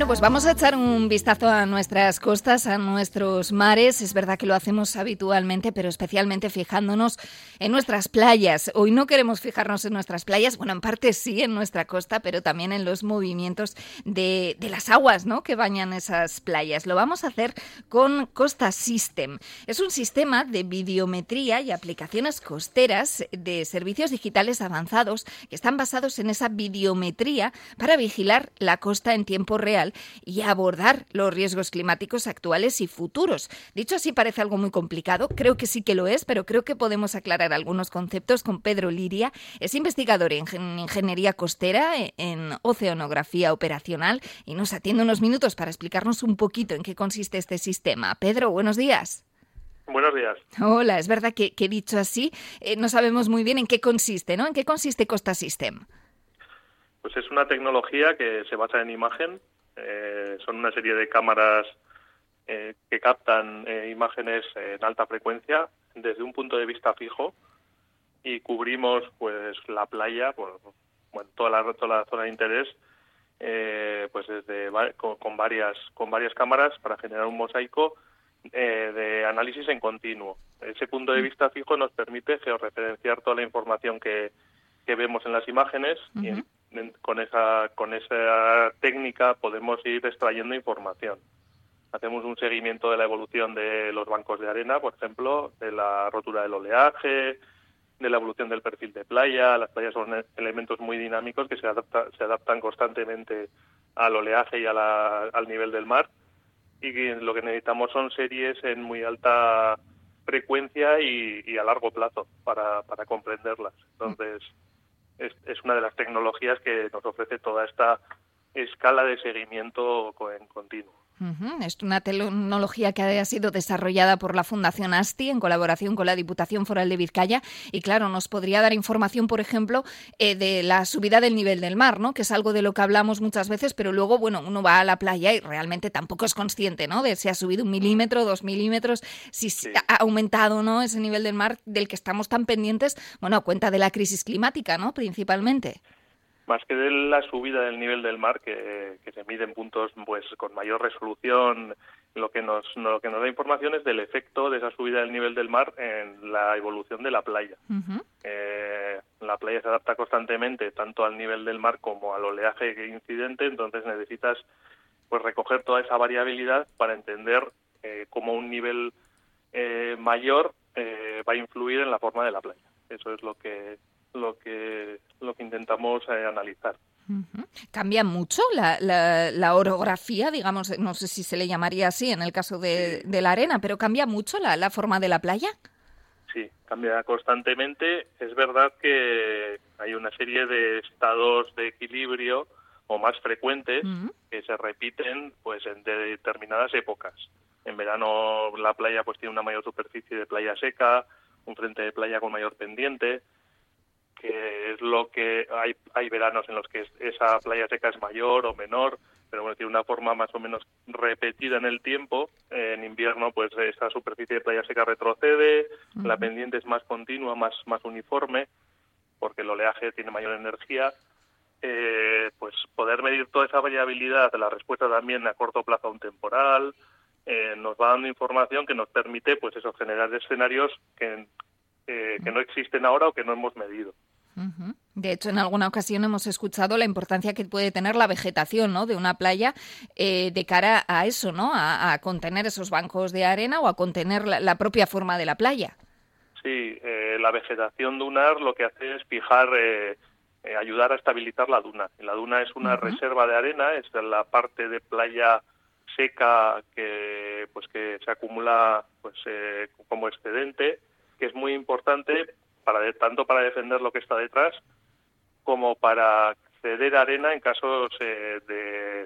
Bueno, pues vamos a echar un vistazo a nuestras costas, a nuestros mares. Es verdad que lo hacemos habitualmente, pero especialmente fijándonos en nuestras playas. Hoy no queremos fijarnos en nuestras playas, bueno, en parte sí en nuestra costa, pero también en los movimientos de las aguas, ¿no?, que bañan esas playas. Lo vamos a hacer con Costa System. Es un sistema de videometría y aplicaciones costeras de servicios digitales avanzados que están basados en esa videometría para vigilar la costa en tiempo real y abordar los riesgos climáticos actuales y futuros. Dicho así parece algo muy complicado, creo que sí que lo es, pero creo que podemos aclarar algunos conceptos con Pedro Liria. Es investigador en ingeniería costera, en oceanografía operacional, y nos atiende unos minutos para explicarnos un poquito en qué consiste este sistema. Pedro, buenos días. Buenos días. Hola, es verdad que dicho así, no sabemos muy bien en qué consiste, ¿no? ¿En qué consiste Costa System? Pues es una tecnología que se basa en imagen. Son una serie de cámaras que captan imágenes en alta frecuencia desde un punto de vista fijo y cubrimos pues la playa, toda la zona de interés, pues con varias cámaras para generar un mosaico de análisis en continuo. Ese punto de vista fijo nos permite georreferenciar toda la información que vemos en las imágenes. Uh-huh. Y con esa técnica podemos ir extrayendo información. Hacemos un seguimiento de la evolución de los bancos de arena, por ejemplo, de la rotura del oleaje, de la evolución del perfil de playa. Las playas son elementos muy dinámicos que se adaptan constantemente al oleaje y al nivel del mar. Y lo que necesitamos son series en muy alta frecuencia y a largo plazo para comprenderlas. Entonces, es una de las tecnologías que nos ofrece toda esta escala de seguimiento en continuo. Uh-huh. Es una tecnología que ha sido desarrollada por la Fundación ASTI en colaboración con la Diputación Foral de Vizcaya y, claro, nos podría dar información, por ejemplo, de la subida del nivel del mar, ¿no?, que es algo de lo que hablamos muchas veces, pero luego, bueno, uno va a la playa y realmente tampoco es consciente, ¿no?, de si ha subido 1 milímetro, 2 milímetros, si sí ha aumentado, ¿no?, ese nivel del mar del que estamos tan pendientes, bueno, a cuenta de la crisis climática, ¿no?, principalmente. Más que de la subida del nivel del mar, que se mide en puntos pues con mayor resolución, lo que nos da información es del efecto de esa subida del nivel del mar en la evolución de la playa. Uh-huh. La playa se adapta constantemente tanto al nivel del mar como al oleaje incidente, entonces necesitas pues recoger toda esa variabilidad para entender cómo un nivel mayor va a influir en la forma de la playa. Eso es lo que intentamos analizar. Uh-huh. ¿Cambia mucho la orografía, digamos, no sé si se le llamaría así en el caso de la arena, pero cambia mucho la forma de la playa? Sí, cambia constantemente. Es verdad que hay una serie de estados de equilibrio o más frecuentes uh-huh. que se repiten pues en determinadas épocas. En verano la playa pues tiene una mayor superficie de playa seca, un frente de playa con mayor pendiente, que es lo que hay veranos en los que esa playa seca es mayor o menor, pero bueno, tiene una forma más o menos repetida en el tiempo. En invierno, pues esa superficie de playa seca retrocede, uh-huh. La pendiente es más continua, más uniforme, porque el oleaje tiene mayor energía. Pues poder medir toda esa variabilidad, la respuesta también a corto plazo a un temporal, nos va dando información que nos permite, pues eso, generar escenarios que no existen ahora o que no hemos medido. Uh-huh. De hecho, en alguna ocasión hemos escuchado la importancia que puede tener la vegetación, ¿no?, de una playa de cara a eso, ¿no?, a contener esos bancos de arena o a contener la propia forma de la playa. Sí, la vegetación dunar lo que hace es fijar, ayudar a estabilizar la duna. La duna es una uh-huh. reserva de arena, es la parte de playa seca que se acumula como excedente, que es muy importante tanto para defender lo que está detrás como para ceder arena en casos de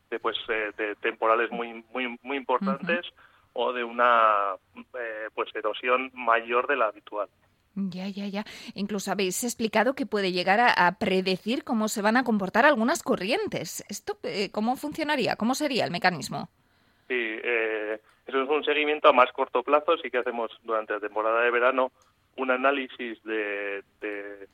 temporales muy importantes uh-huh. o de una erosión mayor de la habitual. Ya. Incluso habéis explicado que puede llegar a predecir cómo se van a comportar algunas corrientes. ¿Esto cómo funcionaría? ¿Cómo sería el mecanismo? Sí, eso es un seguimiento a más corto plazo. Sí que hacemos durante la temporada de verano un análisis de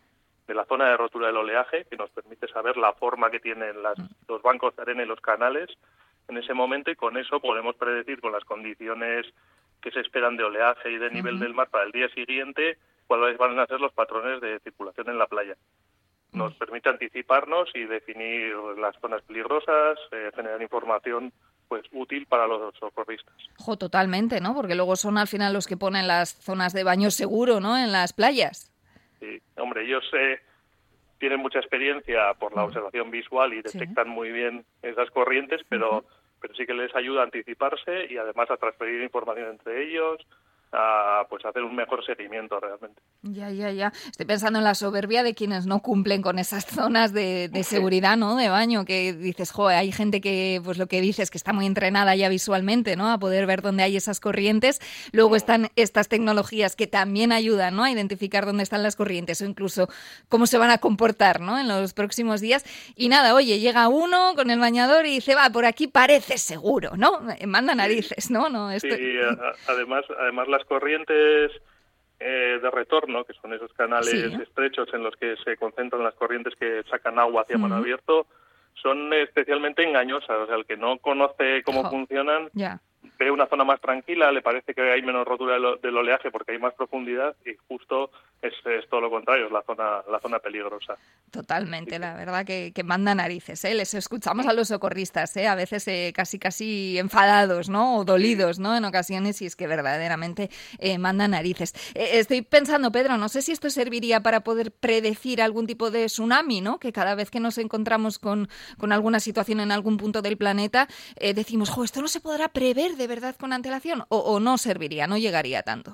de la zona de rotura del oleaje, que nos permite saber la forma que tienen los bancos de arena y los canales en ese momento, y con eso podemos predecir con las condiciones que se esperan de oleaje y de nivel del mar para el día siguiente cuáles van a ser los patrones de circulación en la playa. Nos permite anticiparnos y definir las zonas peligrosas, generar información pues útil para los socorristas. Totalmente, ¿no? Porque luego son al final los que ponen las zonas de baño seguro, ¿no? En las playas. Sí, hombre, ellos tienen mucha experiencia por la observación visual y detectan muy bien esas corrientes, pero sí que les ayuda a anticiparse y además a transferir información entre ellos, a pues hacer un mejor seguimiento realmente. Ya. Estoy pensando en la soberbia de quienes no cumplen con esas zonas de seguridad, ¿no? De baño, que dices, hay gente que, pues lo que dices, que está muy entrenada ya visualmente, ¿no? A poder ver dónde hay esas corrientes. Luego están estas tecnologías que también ayudan, ¿no? A identificar dónde están las corrientes o incluso cómo se van a comportar, ¿no? En los próximos días. Y nada, oye, llega uno con el bañador y dice, por aquí parece seguro, ¿no? Manda narices, ¿no? Sí, además las corrientes de retorno, que son esos canales estrechos en los que se concentran las corrientes que sacan agua hacia mar abierto, son especialmente engañosas. O sea, el que no conoce cómo funcionan ve una zona más tranquila, le parece que hay menos rotura del oleaje porque hay más profundidad, y justo es todo lo contrario, es la zona peligrosa. Totalmente, la verdad que manda narices, ¿eh? Les escuchamos a los socorristas, a veces casi enfadados, ¿no? O dolidos, ¿no? En ocasiones, y es que verdaderamente manda narices. Estoy pensando, Pedro, no sé si esto serviría para poder predecir algún tipo de tsunami, ¿no? Que cada vez que nos encontramos con alguna situación en algún punto del planeta, decimos, esto no se podrá prever de verdad con antelación, o no serviría, no llegaría tanto.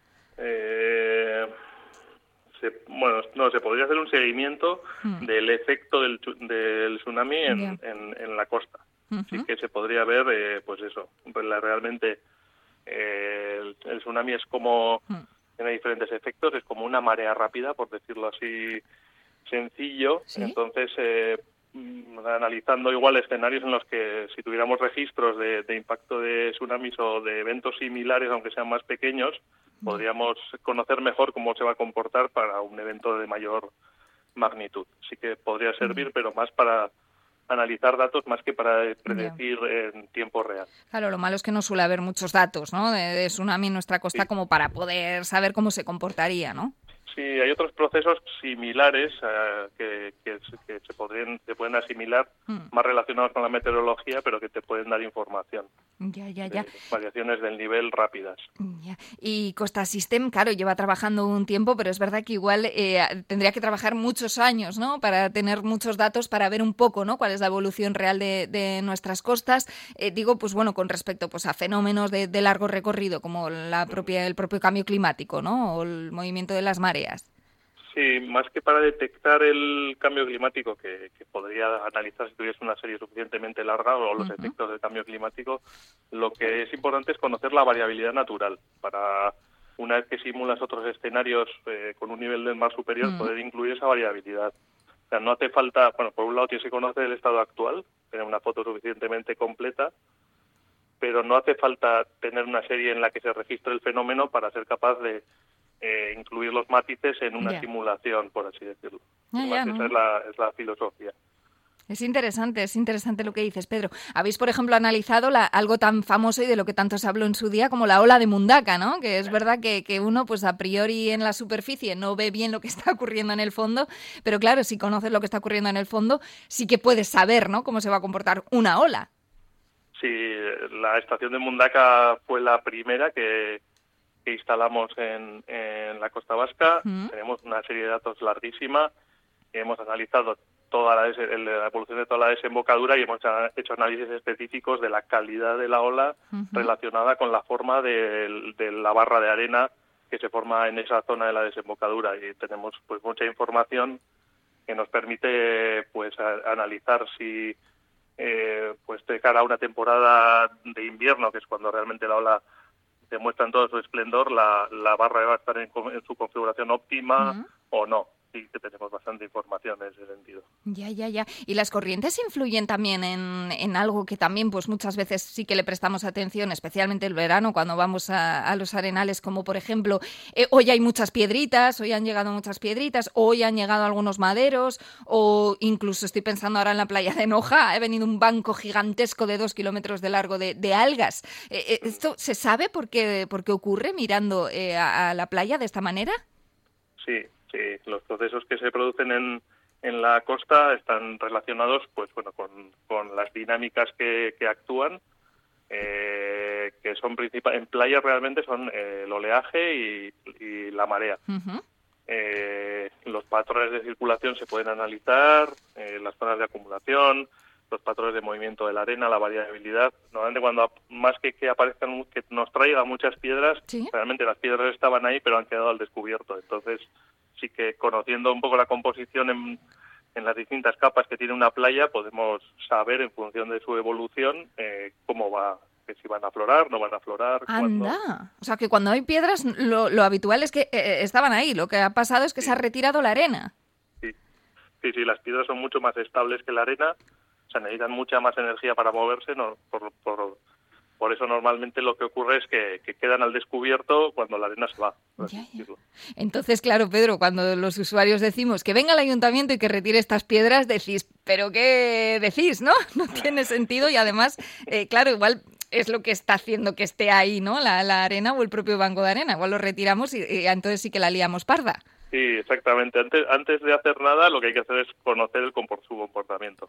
Se podría hacer un seguimiento del efecto del tsunami en la costa. Sí que se podría ver, realmente el tsunami es como, tiene diferentes efectos, es como una marea rápida, por decirlo así sencillo. ¿Sí? Entonces, analizando igual escenarios en los que si tuviéramos registros de impacto de tsunamis o de eventos similares, aunque sean más pequeños, podríamos conocer mejor cómo se va a comportar para un evento de mayor magnitud. Sí que podría servir, pero más para analizar datos más que para predecir en tiempo real. Claro, lo malo es que no suele haber muchos datos, ¿no? De tsunami en nuestra costa como para poder saber cómo se comportaría, ¿no? Sí, hay otros procesos similares que se pueden asimilar, más relacionados con la meteorología, pero que te pueden dar información. Ya. Variaciones del nivel rápidas. Ya. Y Costa System, claro, lleva trabajando un tiempo, pero es verdad que igual tendría que trabajar muchos años, ¿no? Para tener muchos datos, para ver un poco, ¿no? Cuál es la evolución real de nuestras costas. Con respecto a fenómenos de largo recorrido, como el propio cambio climático, ¿no? O el movimiento de las mareas. Sí, más que para detectar el cambio climático, que podría analizar si tuviese una serie suficientemente larga, o los efectos del cambio climático, lo que es importante es conocer la variabilidad natural para, una vez que simulas otros escenarios con un nivel del mar superior, poder incluir esa variabilidad. O sea, no hace falta, por un lado tienes que conocer el estado actual, tener una foto suficientemente completa, pero no hace falta tener una serie en la que se registre el fenómeno para ser capaz de incluir los matices en una simulación, por así decirlo. Esa es la filosofía. Es interesante lo que dices, Pedro. Habéis, por ejemplo, analizado algo tan famoso y de lo que tanto se habló en su día como la ola de Mundaka, ¿no? Que es verdad que uno, pues a priori en la superficie no ve bien lo que está ocurriendo en el fondo, pero claro, si conoces lo que está ocurriendo en el fondo, sí que puedes saber, ¿no? Cómo se va a comportar una ola. Sí, la estación de Mundaka fue la primera que instalamos en la costa vasca. Tenemos una serie de datos larguísima. Hemos analizado toda la evolución de toda la desembocadura y hemos hecho análisis específicos de la calidad de la ola relacionada con la forma de la barra de arena que se forma en esa zona de la desembocadura, y tenemos pues mucha información que nos permite pues analizar si pues de cara a una temporada de invierno, que es cuando realmente la ola demuestra en todo su esplendor, la barra va a estar en su configuración óptima o no. sí que tenemos bastante información en ese sentido. Ya. ¿Y las corrientes influyen también en algo que también pues muchas veces sí que le prestamos atención, especialmente el verano, cuando vamos a los arenales, como por ejemplo, hoy hay muchas piedritas, hoy han llegado muchas piedritas, hoy han llegado algunos maderos, o incluso estoy pensando ahora en la playa de Noja, ha venido un banco gigantesco de 2 kilómetros de largo de algas. ¿Esto se sabe por qué ocurre mirando a la playa de esta manera? Sí, los procesos que se producen en la costa están relacionados pues bueno con las dinámicas que actúan, que son en playas realmente son el oleaje y la marea. Uh-huh. Los patrones de circulación se pueden analizar, las zonas de acumulación, los patrones de movimiento de la arena, la variabilidad. Normalmente cuando más que aparezcan, que nos traigan muchas piedras, ¿sí? Realmente las piedras estaban ahí pero han quedado al descubierto. Entonces sí que conociendo un poco la composición en las distintas capas que tiene una playa, podemos saber en función de su evolución cómo va, que si van a aflorar, no van a aflorar. ¡Anda! Cuándo. O sea que cuando hay piedras lo habitual es que estaban ahí, lo que ha pasado es que Sí. se ha retirado la arena. Sí, las piedras son mucho más estables que la arena, o sea, necesitan mucha más energía para moverse, ¿no? Por eso normalmente lo que ocurre es que quedan al descubierto cuando la arena se va, por así decirlo. Entonces, claro, Pedro, cuando los usuarios decimos que venga el ayuntamiento y que retire estas piedras, decís, ¿pero qué decís, no? No tiene sentido y además, claro, igual es lo que está haciendo que esté ahí, ¿no? La arena o el propio banco de arena. Igual lo retiramos y entonces sí que la liamos parda. Sí, exactamente. Antes de hacer nada, lo que hay que hacer es conocer su comportamiento.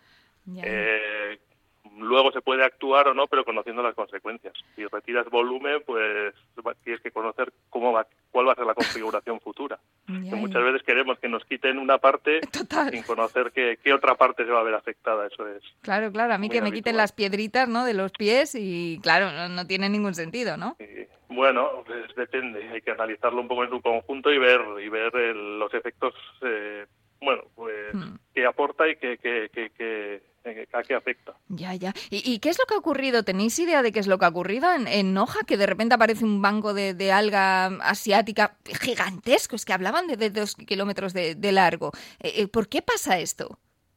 Luego se puede actuar o no, pero conociendo las consecuencias. Si retiras volumen, pues tienes que conocer cuál va a ser la configuración futura. Que muchas veces queremos que nos quiten una parte sin conocer qué otra parte se va a ver afectada. Eso es. Claro, a mí que me quiten las piedritas, ¿no?, de los pies y, claro, no tiene ningún sentido, ¿no? Bueno, pues depende. Hay que analizarlo un poco en su conjunto y ver los efectos, qué aporta y a qué afecta. Ya. ¿Y qué es lo que ha ocurrido? ¿Tenéis idea de qué es lo que ha ocurrido en Noja? Que de repente aparece un banco de alga asiática gigantesco. Es que hablaban de 2 kilómetros de largo. ¿Por qué pasa esto?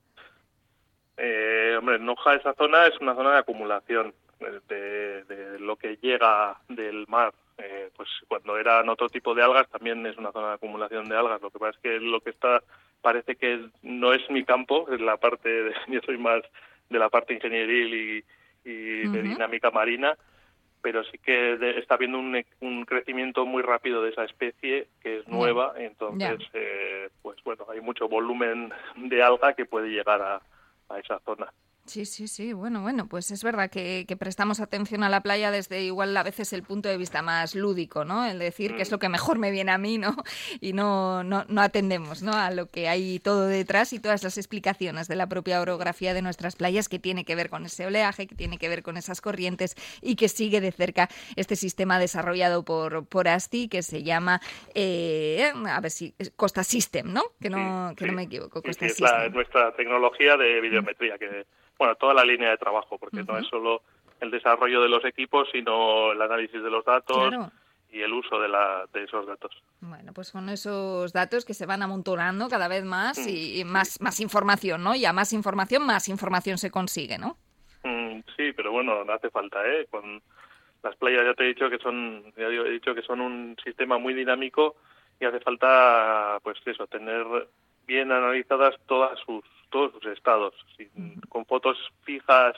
Noja, esa zona es una zona de acumulación de lo que llega del mar. Pues cuando eran otro tipo de algas también es una zona de acumulación de algas. Lo que pasa es que lo que parece que no es mi campo, es la parte yo soy más de la parte ingenieril y de dinámica marina, pero sí que está habiendo un crecimiento muy rápido de esa especie que es nueva, entonces pues bueno, hay mucho volumen de alga que puede llegar a esa zona. Sí. Bueno, pues es verdad que prestamos atención a la playa desde igual a veces el punto de vista más lúdico, ¿no? El decir que es lo que mejor me viene a mí, ¿no? Y no atendemos, ¿no?, a lo que hay todo detrás y todas las explicaciones de la propia orografía de nuestras playas, que tiene que ver con ese oleaje, que tiene que ver con esas corrientes y que sigue de cerca este sistema desarrollado por ASTI que se llama, a ver si, Costa System, ¿no? Que no me equivoco, Costa System. Es nuestra tecnología de videometría toda la línea de trabajo, porque no es solo el desarrollo de los equipos, sino el análisis de los datos y el uso de esos datos. Bueno, pues con esos datos que se van amontonando cada vez más y más información, ¿no? Y a más información se consigue, ¿no? Sí, pero bueno, no hace falta, ¿eh? Con las playas he dicho que son un sistema muy dinámico y hace falta, pues eso, tener bien analizadas todos sus estados. Con fotos fijas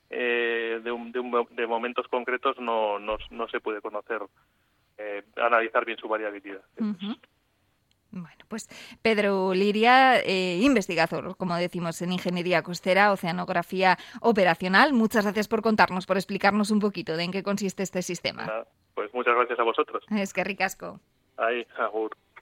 de momentos concretos no se puede conocer, analizar bien su variabilidad. Bueno, pues Pedro Liria, investigador, como decimos, en Ingeniería Costera, Oceanografía Operacional. Muchas gracias por contarnos, por explicarnos un poquito de en qué consiste este sistema. Pues muchas gracias a vosotros. Es que ricasco. Agur.